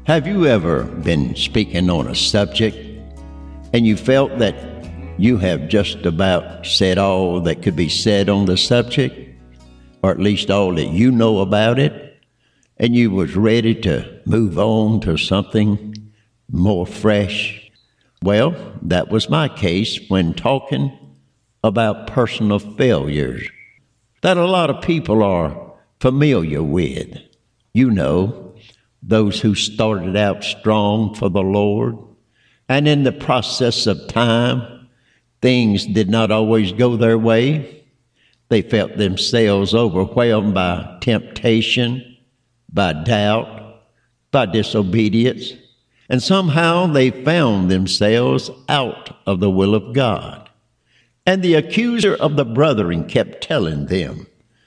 Have you ever been speaking on a subject and you felt that you have just about said all that could be said on the subject, or at least all that you know about it, and you was ready to move on to something more fresh? Well, that was my case when talking about personal failures that a lot of people are familiar with. You know, those who started out strong for the Lord, and in the process of time, things did not always go their way. They felt themselves overwhelmed by temptation, by doubt, by disobedience, and somehow they found themselves out of the will of God. And the accuser of the brethren kept telling them,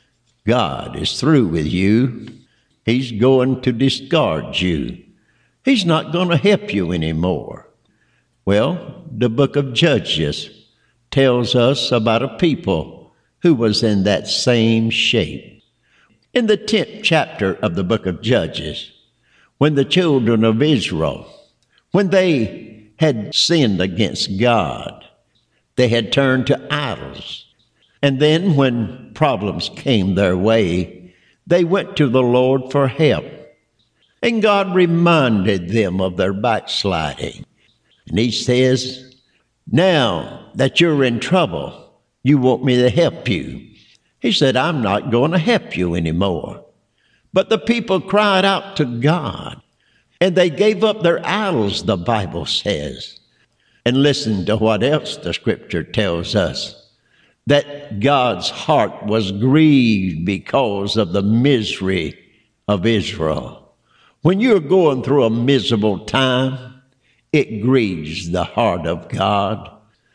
God is through with you. He's going to discard you. He's not going to help you anymore. Well, the book of Judges tells us about a people who was in that same shape. In the 10th chapter of the book of Judges, when the children of Israel, when they had sinned against God, they had turned to idols. And then when problems came their way, they went to the Lord for help. And God reminded them of their backsliding. And he says, now that you're in trouble, you want me to help you. He said, I'm not going to help you anymore. But the people cried out to God, and they gave up their idols, the Bible says. And listen to what else the scripture tells us, that God's heart was grieved because of the misery of Israel. When you're going through a miserable time, it grieves the heart of God.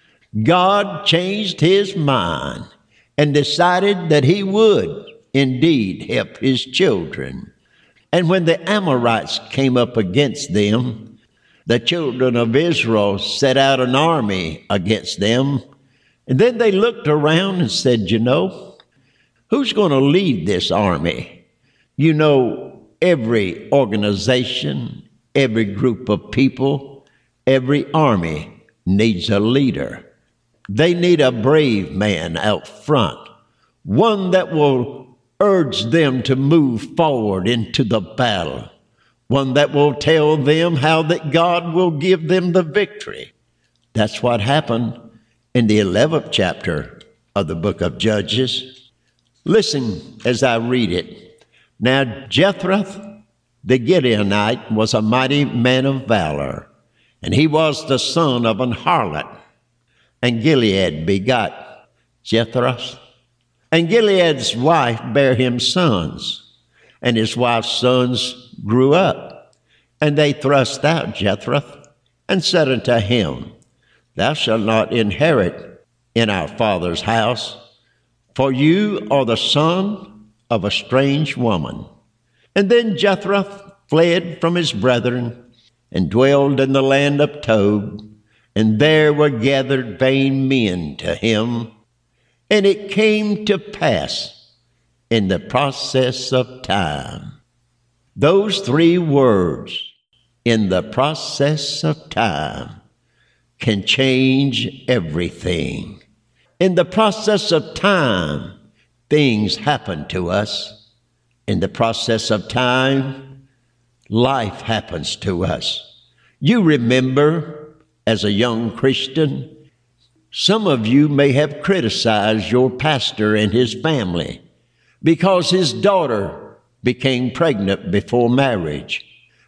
God changed his mind and decided that he would indeed help his children. And when the Amorites came up against them, the children of Israel set out an army against them. And then they looked around and said, who's going to lead this army? You know, every organization, every group of people, every army needs a leader. They need a brave man out front, one that will urge them to move forward into the battle, one that will tell them how that God will give them the victory. That's what happened in the 11th chapter of the book of Judges. Listen as I read it. Now Jethro, the Gileadite, was a mighty man of valor, and he was the son of an harlot. And Gilead begot Jethro. And Gilead's wife bare him sons, and his wife's sons grew up. And they thrust out Jethro, and said unto him, Thou shalt not inherit in our father's house, for you are the son of a strange woman. And then Jethro fled from his brethren, and dwelled in the land of Tob, and there were gathered vain men to him. And it came to pass in the process of time. Those three words, in the process of time, can change everything. In the process of time, things happen to us. In the process of time, life happens to us. You remember, as a young Christian, some of you may have criticized your pastor and his family because his daughter became pregnant before marriage,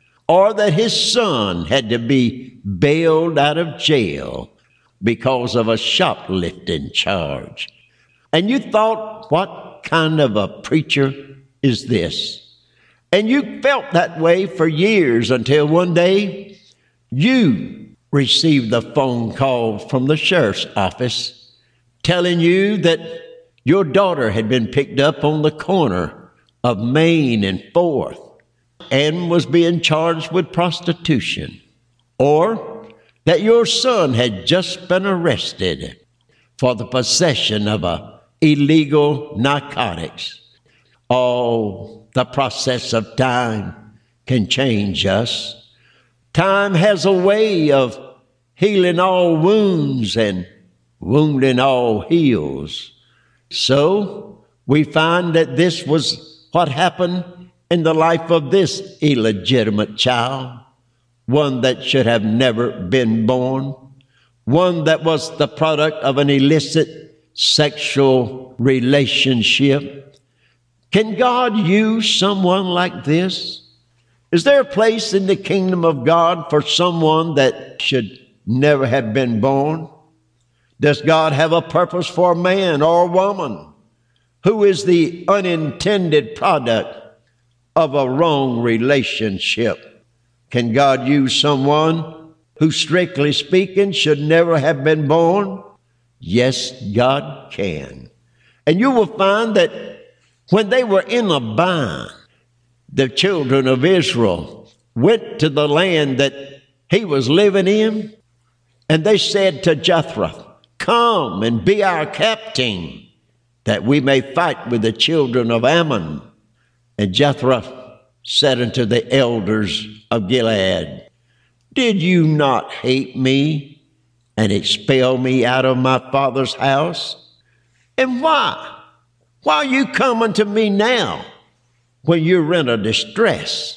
or that his son had to be bailed out of jail because of a shoplifting charge. And you thought, what kind of a preacher is this? And you felt that way for years until one day you received a phone call from the sheriff's office telling you that your daughter had been picked up on the corner of Main and 4th and was being charged with prostitution, or that your son had just been arrested for the possession of illegal narcotics. Oh, the process of time can change us. Time has a way of healing all wounds and wounding all heals. So we find that this was what happened in the life of this illegitimate child, one that should have never been born, one that was the product of an illicit sexual relationship. Can God use someone like this? Is there a place in the kingdom of God for someone that should never have been born? Does God have a purpose for a man or a woman who is the unintended product of a wrong relationship? Can God use someone who, strictly speaking, should never have been born? Yes, God can. And you will find that when they were in a bind, the children of Israel went to the land that he was living in, and they said to Jethro, "Come and be our captain, that we may fight with the children of Ammon." And Jethro said unto the elders of Gilead, "Did you not hate me and expel me out of my father's house? And why? Why are you coming to me now when you're in a distress?"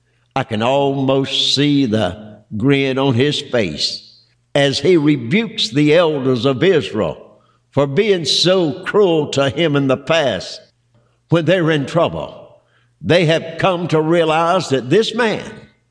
I can almost see the grin on his face as he rebukes the elders of Israel for being so cruel to him in the past. When they're in trouble, they have come to realize that this man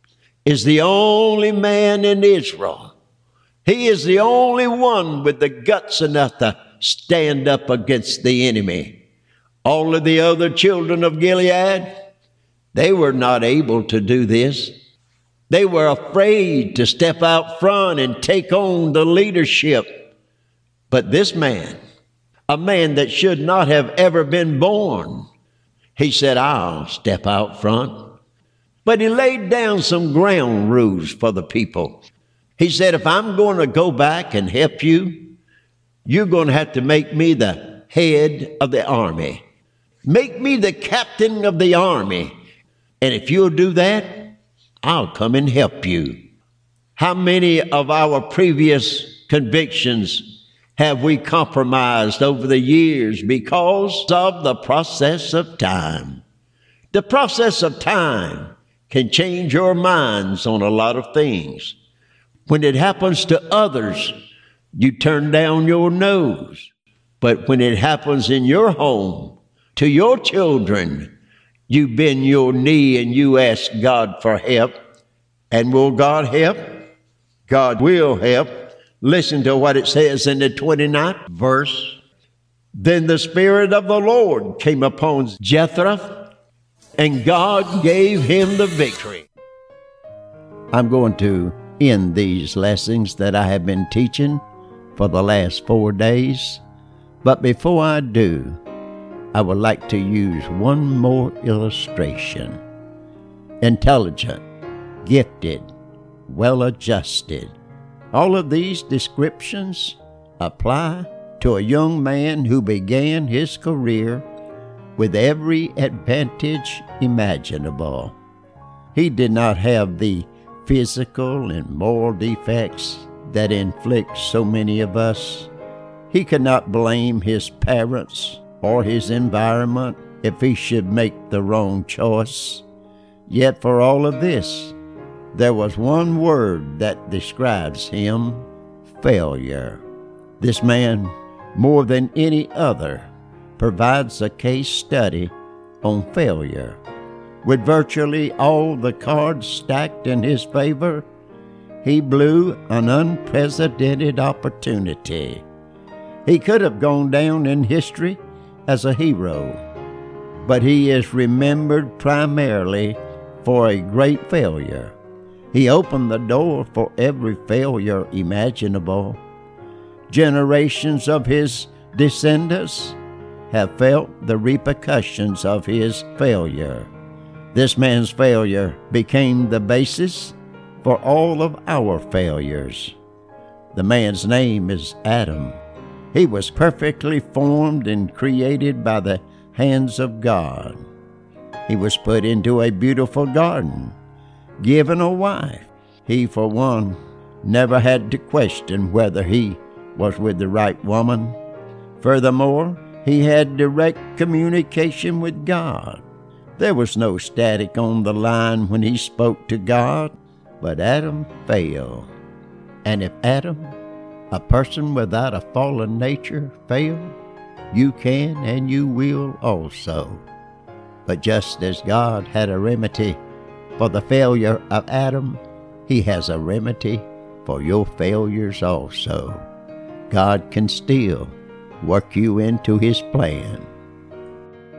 is the only man in Israel. He is the only one with the guts enough to stand up against the enemy. All of the other children of Gilead, they were not able to do this. They were afraid to step out front and take on the leadership. But this man, a man that should not have ever been born, he said, "I'll step out front." But he laid down some ground rules for the people. He said, "If I'm going to go back and help you, you're going to have to make me the head of the army. Make me the captain of the army. And if you'll do that, I'll come and help you." How many of our previous convictions have we compromised over the years because of the process of time? The process of time can change your minds on a lot of things. When it happens to others, you turn down your nose. But when it happens in your home, to your children, you bend your knee and you ask God for help. And will God help? God will help. Listen to what it says in the 29th verse. Then the Spirit of the Lord came upon Jethro, and God gave him the victory. I'm going to end these lessons that I have been teaching for the last 4 days. But before I do, I would like to use one more illustration. Intelligent, gifted, well-adjusted. All of these descriptions apply to a young man who began his career with every advantage imaginable. He did not have the physical and moral defects that inflict so many of us. He could not blame his parents or his environment if he should make the wrong choice. Yet for all of this, there was one word that describes him: failure. This man, more than any other, provides a case study on failure. With virtually all the cards stacked in his favor, he blew an unprecedented opportunity. He could have gone down in history as a hero, but he is remembered primarily for a great failure. He opened the door for every failure imaginable. Generations of his descendants have felt the repercussions of his failure. This man's failure became the basis for all of our failures. The man's name is Adam. He was perfectly formed and created by the hands of God. He was put into a beautiful garden, given a wife, He, for one, never had to question whether he was with the right woman. Furthermore, he had direct communication with God. There was no static on the line when he spoke to God. But Adam failed. And if Adam, a person without a fallen nature, failed, you can and you will also. But just as God had a remedy for the failure of Adam, He has a remedy for your failures also. God can still work you into His plan.